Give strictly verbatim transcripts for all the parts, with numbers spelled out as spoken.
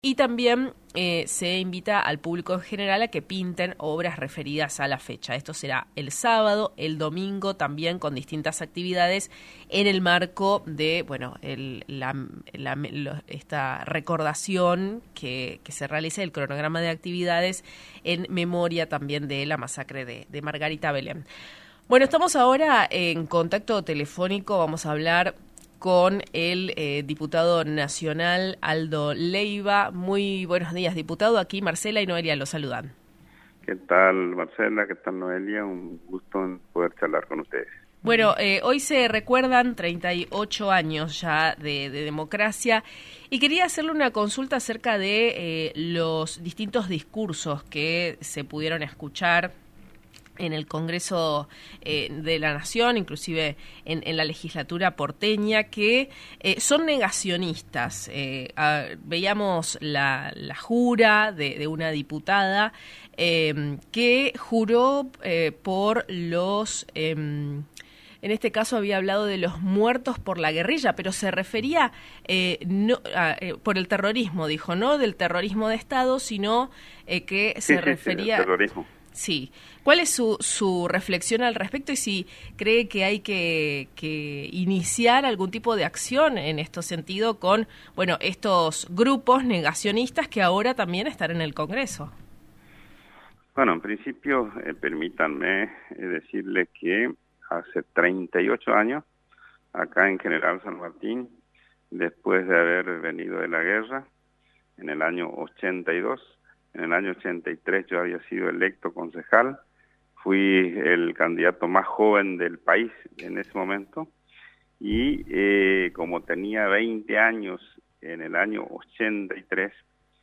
Y también eh, se invita al público en general a que pinten obras referidas a la fecha. Esto será el sábado, el domingo también con distintas actividades en el marco de, bueno, el, la, la, lo, esta recordación que, que se realiza, el cronograma de actividades en memoria también de la masacre de, de Margarita Belén. Bueno, estamos ahora en contacto telefónico, vamos a hablar con el eh, diputado nacional Aldo Leiva. Muy buenos días, diputado. Aquí Marcela y Noelia lo saludan. ¿Qué tal, Marcela? ¿Qué tal, Noelia? Un gusto en poder charlar con ustedes. Bueno, eh, hoy se recuerdan treinta y ocho años ya de, de democracia y quería hacerle una consulta acerca de eh, los distintos discursos que se pudieron escuchar en el Congreso eh, de la Nación, inclusive en, en la legislatura porteña, que eh, son negacionistas. Eh, a, veíamos la, la jura de, de una diputada eh, que juró eh, por los... Eh, En este caso había hablado de los muertos por la guerrilla, pero se refería eh, no, a, eh, por el terrorismo, dijo, no del terrorismo de Estado, sino eh, que sí, se sí, refería... Sí, terrorismo. Sí. ¿Cuál es su, su reflexión al respecto y si cree que hay que, que iniciar algún tipo de acción en este sentido con, bueno, estos grupos negacionistas que ahora también están en el Congreso? Bueno, en principio, eh, permítanme eh, decirle que hace treinta y ocho años, acá en General San Martín, después de haber venido de la guerra, en el año ochenta y dos, en el año ochenta y tres yo había sido electo concejal, fui el candidato más joven del país en ese momento, y eh, como tenía veinte años en el año ochenta y tres,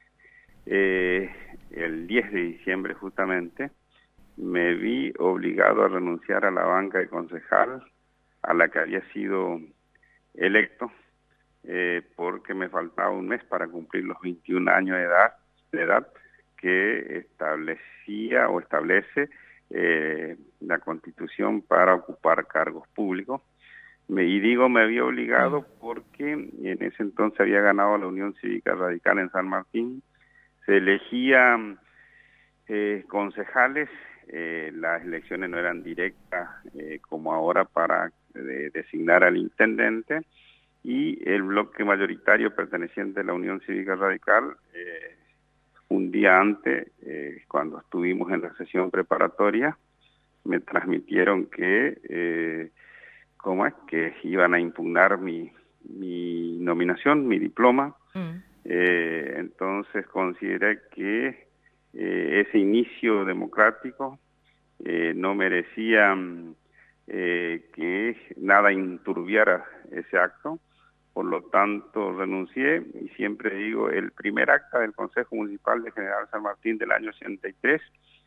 eh, el diez de diciembre justamente, me vi obligado a renunciar a la banca de concejal a la que había sido electo, eh, porque me faltaba un mes para cumplir los veintiún años de edad, de edad que establecía o establece eh, la Constitución para ocupar cargos públicos. Me, y digo me había obligado porque en ese entonces había ganado la Unión Cívica Radical en San Martín, se elegían eh, concejales. Eh, las elecciones no eran directas eh, como ahora para eh, designar al intendente, y el bloque mayoritario perteneciente a la Unión Cívica Radical, eh, un día antes, eh, cuando estuvimos en la sesión preparatoria, me transmitieron que, eh, ¿cómo es? Que iban a impugnar mi, mi nominación, mi diploma. Mm. Eh, entonces consideré que Eh, ese inicio democrático eh, no merecía eh, que nada enturbiara ese acto, por lo tanto renuncié, y siempre digo, el primer acta del Consejo Municipal de General San Martín del año ochenta y tres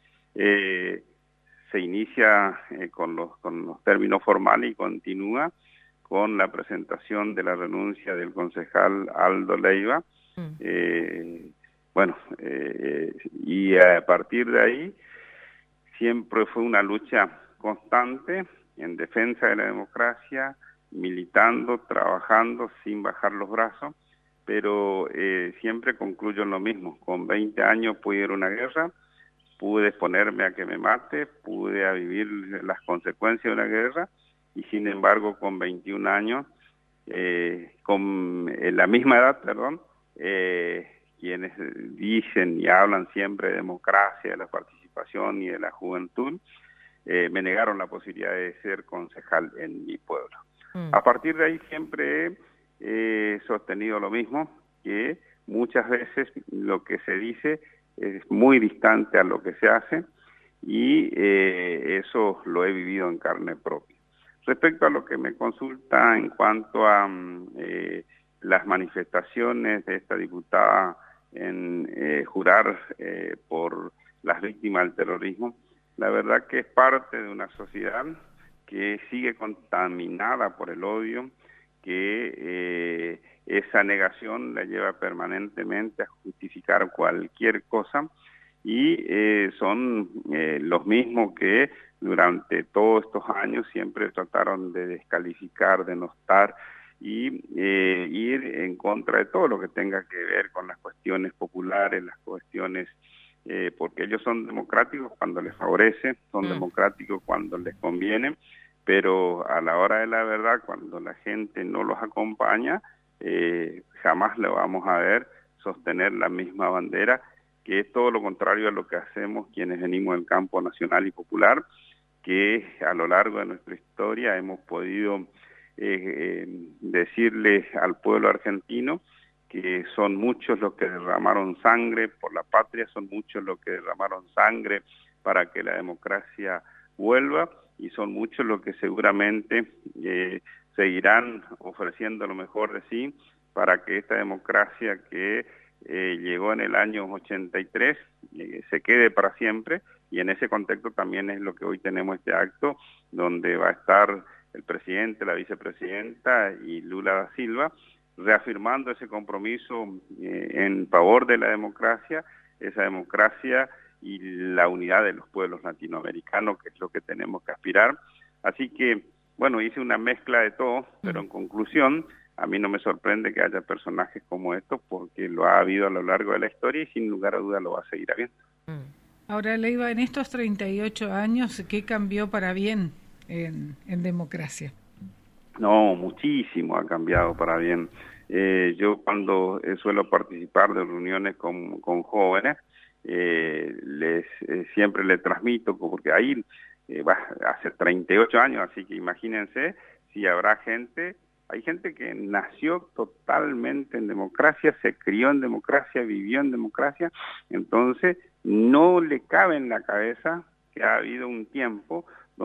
eh, se inicia eh, con, los, con los términos formales y continúa con la presentación de la renuncia del concejal Aldo Leiva. Mm. eh, Bueno, eh, y a partir de ahí siempre fue una lucha constante en defensa de la democracia, militando, trabajando sin bajar los brazos, pero eh, siempre concluyo en lo mismo. Con veinte años pude ir a una guerra, pude exponerme a que me mate, pude a vivir las consecuencias de una guerra, y sin embargo con veintiún años, eh, con eh, la misma edad, perdón, eh, quienes dicen y hablan siempre de democracia, de la participación y de la juventud, eh, me negaron la posibilidad de ser concejal en mi pueblo. Mm. A partir de ahí siempre he eh, sostenido lo mismo, que muchas veces lo que se dice es muy distante a lo que se hace, y eh, eso lo he vivido en carne propia. Respecto a lo que me consulta en cuanto a eh, las manifestaciones de esta diputada en eh, jurar eh, por las víctimas del terrorismo, la verdad que es parte de una sociedad que sigue contaminada por el odio, que eh, esa negación la lleva permanentemente a justificar cualquier cosa, y eh, son eh, los mismos que durante todos estos años siempre trataron de descalificar, denostar y eh, ir en contra de todo lo que tenga que ver con las cuestiones populares, las cuestiones, eh, porque ellos son democráticos cuando les favorece, son mm. democráticos cuando les conviene, pero a la hora de la verdad, cuando la gente no los acompaña, eh, jamás lo vamos a ver sostener la misma bandera, que es todo lo contrario a lo que hacemos quienes venimos del campo nacional y popular, que a lo largo de nuestra historia hemos podido eh, eh, decirle al pueblo argentino que son muchos los que derramaron sangre por la patria, son muchos los que derramaron sangre para que la democracia vuelva, y son muchos los que seguramente eh, seguirán ofreciendo lo mejor de sí para que esta democracia que eh, llegó en el año ochenta y tres eh, se quede para siempre. Y en ese contexto también es lo que hoy tenemos este acto, donde va a estar el presidente, la vicepresidenta y Lula da Silva, reafirmando ese compromiso eh, en favor de la democracia, esa democracia y la unidad de los pueblos latinoamericanos, que es lo que tenemos que aspirar. Así que, bueno, hice una mezcla de todo, pero en conclusión, a mí no me sorprende que haya personajes como estos, porque lo ha habido a lo largo de la historia y sin lugar a duda lo va a seguir habiendo. Ahora, Leiva, en estos treinta y ocho años, ¿qué cambió para bien en, en democracia? No, muchísimo ha cambiado para bien. Eh, yo cuando eh, suelo participar de reuniones con, con jóvenes, eh, les eh, siempre les transmito, porque ahí eh, va, hace treinta y ocho años, así que imagínense si habrá gente, hay gente que nació totalmente en democracia, se crió en democracia, vivió en democracia, entonces no le cabe en la cabeza que ha habido un tiempo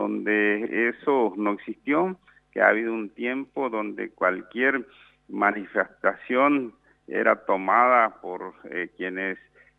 donde eso no existió, que ha habido un tiempo donde cualquier manifestación era tomada por eh, quienes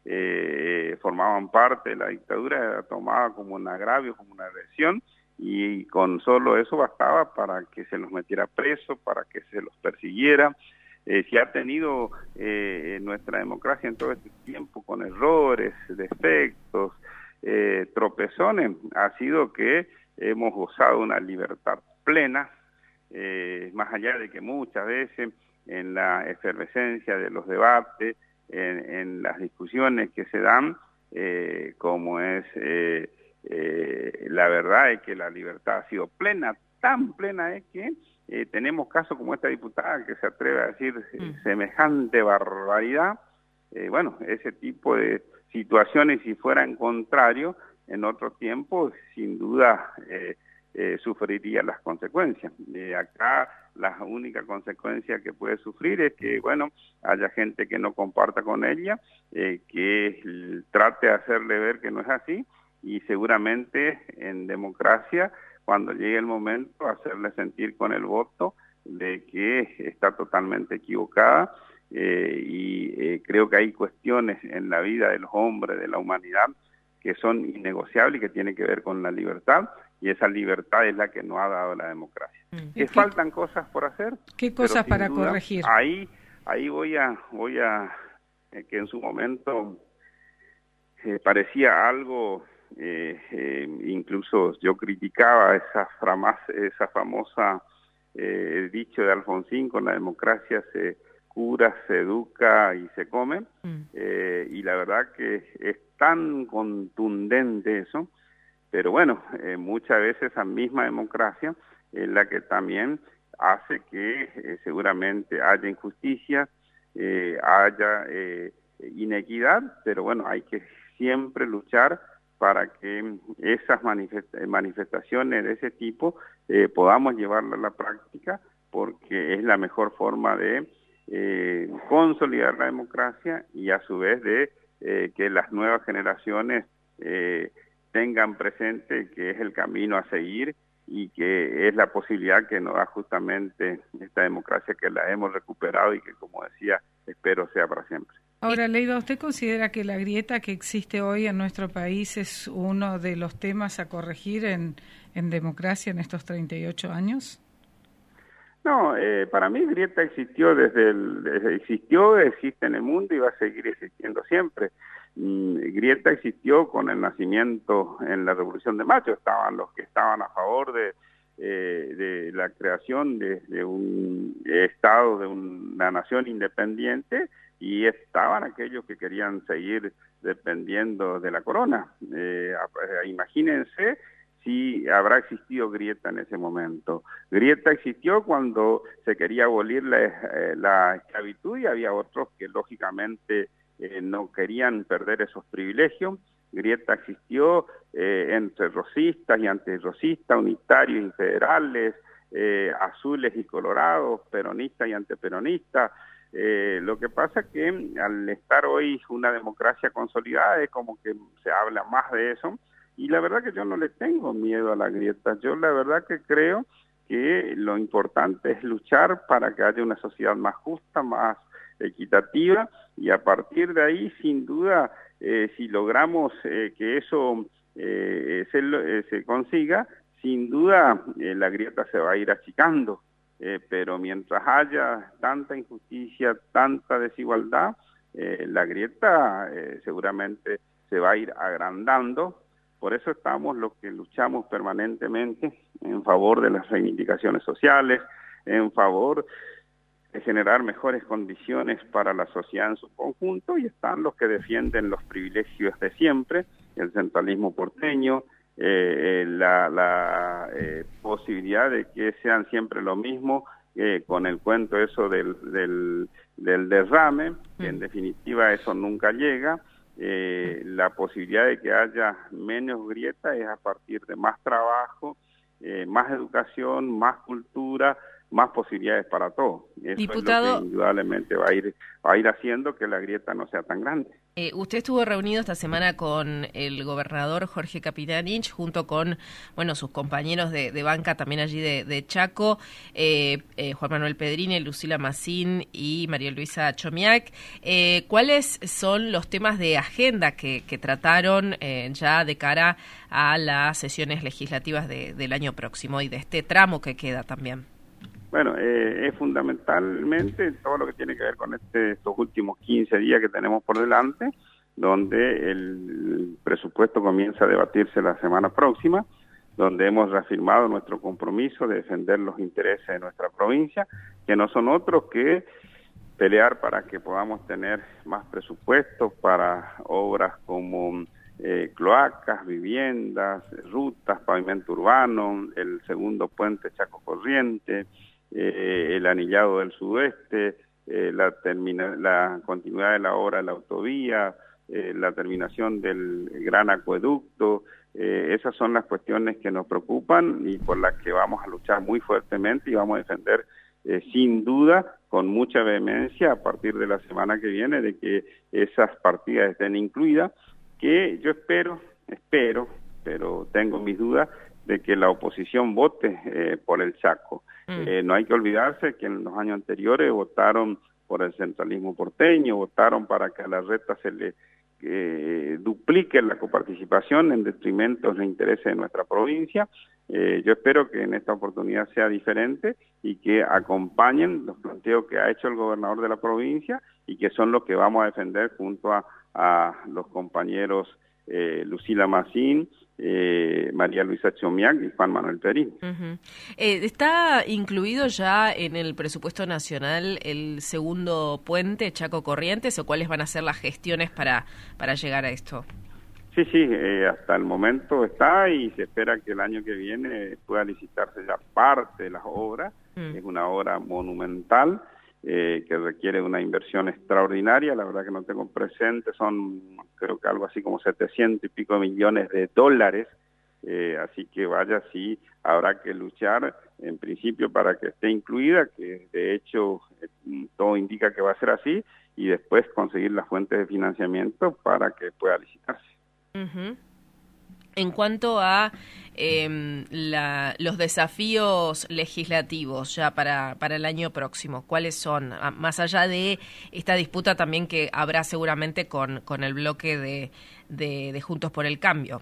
eh, formaban parte de la dictadura, era tomada como un agravio, como una agresión, y con solo eso bastaba para que se los metiera preso, para que se los persiguiera. Eh, si ha tenido eh, nuestra democracia en todo este tiempo con errores, defectos, eh, tropezones, ha sido que hemos gozado una libertad plena, eh, más allá de que muchas veces en la efervescencia de los debates, en, en las discusiones que se dan, eh, como es eh, eh, la verdad es que la libertad ha sido plena, tan plena es que Eh, tenemos casos como esta diputada que se atreve a decir eh, semejante barbaridad. Eh, bueno, ese tipo de situaciones, si fueran contrario, en otro tiempo, sin duda, eh, eh, sufriría las consecuencias. Eh, acá la única consecuencia que puede sufrir es que, bueno, haya gente que no comparta con ella, eh, que trate de hacerle ver que no es así, y seguramente en democracia, cuando llegue el momento, hacerle sentir con el voto de que está totalmente equivocada, eh, y eh, creo que hay cuestiones en la vida de los hombres, de la humanidad, que son innegociables y que tienen que ver con la libertad, y esa libertad es la que nos ha dado la democracia. Mm. ¿Que faltan cosas por hacer? ¿Qué cosas para duda, corregir? Ahí, ahí voy a, voy a eh, que en su momento eh, parecía algo... Eh, eh, incluso yo criticaba esa, frama, esa famosa eh, dicho de Alfonsín: con la democracia se cura, se educa y se come, mm. eh, y la verdad que es tan contundente eso, pero bueno, eh, muchas veces esa misma democracia es la que también hace que eh, seguramente haya injusticia, eh, haya eh, inequidad, pero bueno, hay que siempre luchar para que esas manifestaciones de ese tipo eh, podamos llevarlas a la práctica, porque es la mejor forma de eh, consolidar la democracia y a su vez de eh, que las nuevas generaciones eh, tengan presente que es el camino a seguir y que es la posibilidad que nos da justamente esta democracia, que la hemos recuperado y que, como decía, espero sea para siempre. Ahora, Leiva, ¿usted considera que la grieta que existe hoy en nuestro país es uno de los temas a corregir en, en democracia en estos treinta y ocho años? No, eh, para mí grieta existió desde el, desde, existió, existe en el mundo y va a seguir existiendo siempre. Mm, grieta existió con el nacimiento en la Revolución de Mayo, estaban los que estaban a favor de eh, de la creación de, de un Estado, de una nación independiente, y estaban aquellos que querían seguir dependiendo de la corona. Eh, imagínense si habrá existido grieta en ese momento. Grieta existió cuando se quería abolir la, eh, la esclavitud, y había otros que lógicamente eh, no querían perder esos privilegios. Grieta existió eh, entre rosistas y antirrosistas, unitarios y federales, eh, azules y colorados, peronistas y antiperonistas. Eh, lo que pasa es que al estar hoy una democracia consolidada es como que se habla más de eso, y la verdad que yo no le tengo miedo a la grieta. Yo la verdad que creo que lo importante es luchar para que haya una sociedad más justa, más equitativa, y a partir de ahí, sin duda, eh, si logramos eh, que eso eh, se, eh, se consiga, sin duda eh, la grieta se va a ir achicando. Eh, pero mientras haya tanta injusticia, tanta desigualdad, eh, la grieta eh, seguramente se va a ir agrandando. Por eso estamos los que luchamos permanentemente en favor de las reivindicaciones sociales, en favor de generar mejores condiciones para la sociedad en su conjunto, y están los que defienden los privilegios de siempre, el centralismo porteño, eh, la, la eh, posibilidad de que sean siempre lo mismo, eh, con el cuento eso del, del, del derrame, que en definitiva eso nunca llega. Eh, la posibilidad de que haya menos grieta es a partir de más trabajo, eh, más educación, más cultura, más posibilidades para todos. Eso Diputado, es lo que indudablemente va a ir va a ir haciendo que la grieta no sea tan grande. Eh, usted estuvo reunido esta semana con el gobernador Jorge Capitanich, junto con, bueno, sus compañeros de, de banca también allí de, de Chaco, eh, eh, Juan Manuel Pedrini, Lucila Massín y María Luisa Chomiak. Eh, ¿Cuáles son los temas de agenda que, que trataron eh, ya de cara a las sesiones legislativas de, del año próximo y de este tramo que queda también? Bueno, eh, es fundamentalmente todo lo que tiene que ver con este, estos últimos quince días que tenemos por delante, donde el presupuesto comienza a debatirse la semana próxima, donde hemos reafirmado nuestro compromiso de defender los intereses de nuestra provincia, que no son otros que pelear para que podamos tener más presupuestos para obras como eh, cloacas, viviendas, rutas, pavimento urbano, el segundo puente Chaco Corriente, Eh, el anillado del sudeste, eh, la, termina, la continuidad de la obra de la autovía, eh, la terminación del gran acueducto. Eh, esas son las cuestiones que nos preocupan y por las que vamos a luchar muy fuertemente, y vamos a defender eh, sin duda, con mucha vehemencia, a partir de la semana que viene, de que esas partidas estén incluidas, que yo espero, espero, pero tengo mis dudas, de que la oposición vote eh, por el Chaco. Mm. Eh, no hay que olvidarse que en los años anteriores votaron por el centralismo porteño, votaron para que a la reta se le eh, duplique la coparticipación en detrimento de los intereses de nuestra provincia. Eh, yo espero que en esta oportunidad sea diferente y que acompañen los planteos que ha hecho el gobernador de la provincia, y que son los que vamos a defender junto a, a los compañeros eh, Lucila Massín, Eh, María Luisa Chomiak y Juan Manuel Pedrini. Uh-huh. eh, ¿Está incluido ya en el presupuesto nacional el segundo puente Chaco Corrientes, o cuáles van a ser las gestiones para, para llegar a esto? Sí, sí, eh, hasta el momento está, y se espera que el año que viene pueda licitarse ya parte de las obras. Mm. Es una obra monumental eh, que requiere una inversión extraordinaria. La verdad que no tengo presente, son creo que algo así como setecientos y pico millones de dólares, eh, así que vaya, sí, habrá que luchar en principio para que esté incluida, que de hecho eh, todo indica que va a ser así, y después conseguir las fuentes de financiamiento para que pueda licitarse. Uh-huh. En cuanto a eh, la, los desafíos legislativos ya para, para el año próximo, ¿cuáles son? Más allá de esta disputa también que habrá seguramente con, con el bloque de, de, de Juntos por el Cambio.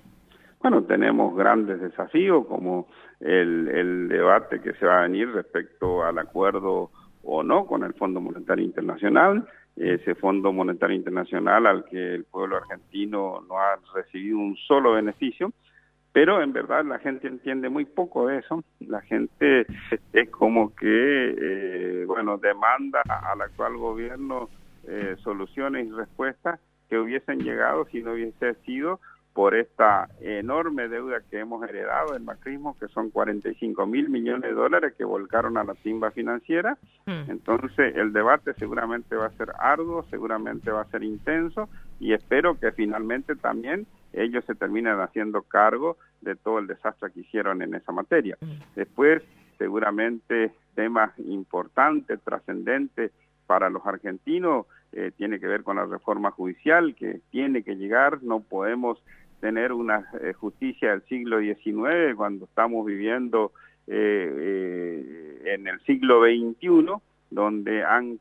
Bueno, tenemos grandes desafíos, como el, el debate que se va a venir respecto al acuerdo o no con el Fondo Monetario Internacional, ese Fondo Monetario Internacional al que el pueblo argentino no ha recibido un solo beneficio, pero en verdad la gente entiende muy poco de eso. La gente es como que, eh, bueno, demanda al actual gobierno eh, soluciones y respuestas que hubiesen llegado si no hubiese sido por esta enorme deuda que hemos heredado del macrismo, que son cuarenta y cinco mil millones de dólares que volcaron a la timba financiera. Mm. Entonces el debate seguramente va a ser arduo, seguramente va a ser intenso, y espero que finalmente también ellos se terminen haciendo cargo de todo el desastre que hicieron en esa materia. Mm. Después, seguramente temas importantes, trascendentes para los argentinos, eh, tiene que ver con la reforma judicial, que tiene que llegar. No podemos tener una eh, justicia del siglo diecinueve cuando estamos viviendo eh, eh, en el siglo veintiuno, donde han...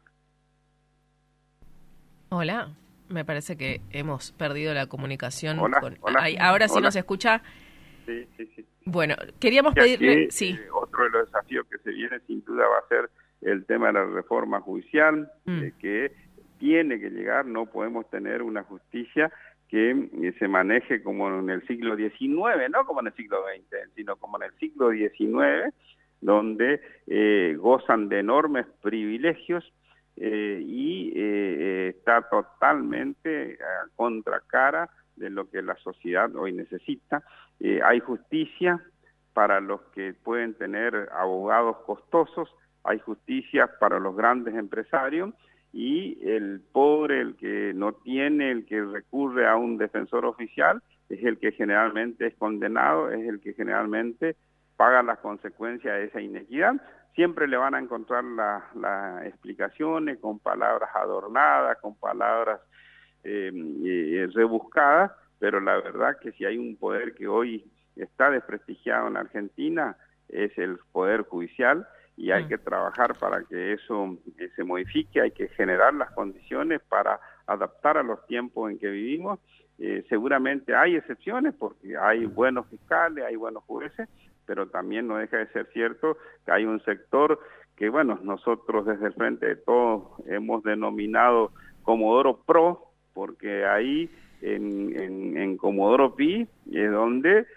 Hola, me parece que hemos perdido la comunicación. Hola, con... hola. Ay, ahora sí hola. nos escucha. Sí, sí, sí. Bueno, queríamos ya pedirle... que, sí. eh, otro de los desafíos que se viene sin duda va a ser el tema de la reforma judicial, mm. eh, que tiene que llegar. No podemos tener una justicia que eh, se maneje como en el siglo diecinueve, no como en el siglo veinte, sino como en el siglo diecinueve, donde eh, gozan de enormes privilegios eh, y eh, está totalmente a contracara de lo que la sociedad hoy necesita. Eh, hay justicia para los que pueden tener abogados costosos, hay justicia para los grandes empresarios, y el pobre, el que no tiene, el que recurre a un defensor oficial, es el que generalmente es condenado, es el que generalmente paga las consecuencias de esa inequidad. Siempre le van a encontrar las la explicaciones con palabras adornadas, con palabras eh, eh, rebuscadas, pero la verdad que si hay un poder que hoy está desprestigiado en Argentina, es el poder judicial, y hay que trabajar para que eso eh, se modifique. Hay que generar las condiciones para adaptar a los tiempos en que vivimos. Eh, seguramente hay excepciones porque hay buenos fiscales, hay buenos jueces, pero también no deja de ser cierto que hay un sector que, bueno, nosotros desde el Frente de Todos hemos denominado Comodoro Pro, porque ahí en, en, en Comodoro Pi es donde eh,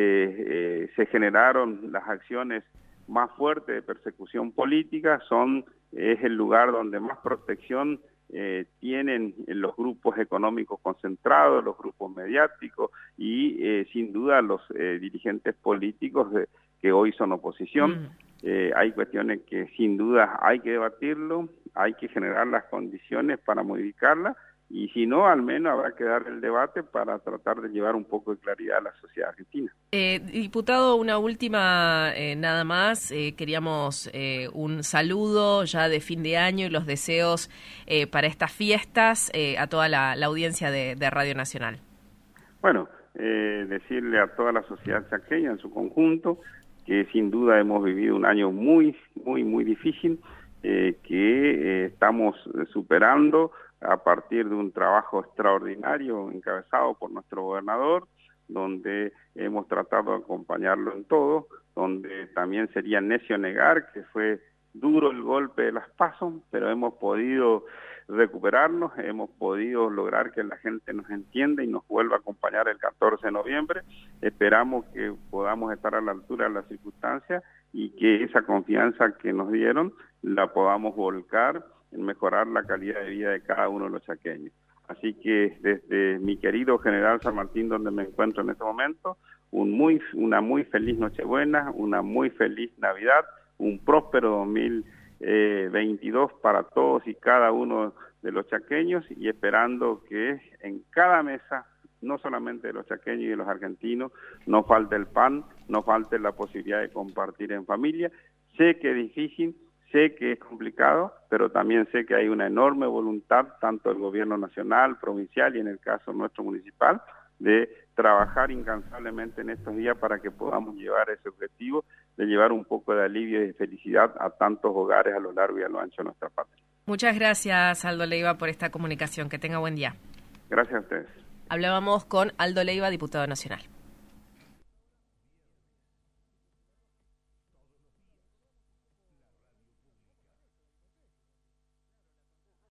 eh, se generaron las acciones más fuerte de persecución política. Son es el lugar donde más protección eh, tienen los grupos económicos concentrados, los grupos mediáticos y eh, sin duda los eh, dirigentes políticos de, que hoy son oposición. Mm. Eh, hay cuestiones que sin duda hay que debatirlo, hay que generar las condiciones para modificarlas, y si no, al menos habrá que dar el debate para tratar de llevar un poco de claridad a la sociedad argentina. Eh, diputado, una última eh, nada más. Eh, queríamos eh, un saludo ya de fin de año y los deseos eh, para estas fiestas eh, a toda la, la audiencia de, de Radio Nacional. Bueno, eh, decirle a toda la sociedad chaqueña en su conjunto que sin duda hemos vivido un año muy, muy, muy difícil, eh, que eh, estamos superando a partir de un trabajo extraordinario encabezado por nuestro gobernador, donde hemos tratado de acompañarlo en todo, donde también sería necio negar que fue duro el golpe de las PASO, pero hemos podido recuperarnos, hemos podido lograr que la gente nos entienda y nos vuelva a acompañar el catorce de noviembre. Esperamos que podamos estar a la altura de las circunstancias y que esa confianza que nos dieron la podamos volcar en mejorar la calidad de vida de cada uno de los chaqueños. Así que desde mi querido General San Martín, donde me encuentro en este momento, un muy, una muy feliz Nochebuena, una muy feliz Navidad, un próspero dos mil veintidós para todos y cada uno de los chaqueños, y esperando que en cada mesa, no solamente de los chaqueños y de los argentinos, no falte el pan, no falte la posibilidad de compartir en familia. Sé que es difícil, sé que es complicado, pero también sé que hay una enorme voluntad, tanto del gobierno nacional, provincial y en el caso nuestro municipal, de trabajar incansablemente en estos días para que podamos llevar ese objetivo, de llevar un poco de alivio y de felicidad a tantos hogares a lo largo y a lo ancho de nuestra patria. Muchas gracias, Aldo Leiva, por esta comunicación. Que tenga buen día. Gracias a ustedes. Hablábamos con Aldo Leiva, diputado nacional.